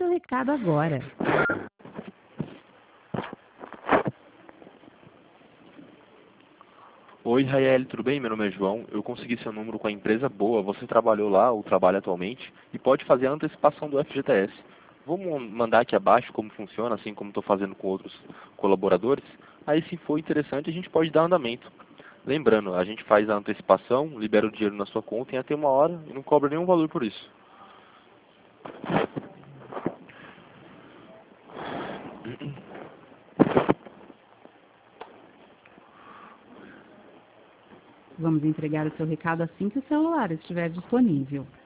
seu recado agora. Oi, Raeli, tudo bem? Meu nome é João. Eu consegui seu número com a empresa Boa. Você trabalhou lá ou trabalha atualmente e pode fazer a antecipação do FGTS. Vou mandar aqui abaixo como funciona, assim como estou fazendo com outros colaboradores. Aí, se for interessante, a gente pode dar andamento. Lembrando, a gente faz a antecipação, libera o dinheiro na sua conta em até 1 hora e não cobra nenhum valor por isso. Vamos entregar o seu recado assim que o celular estiver disponível.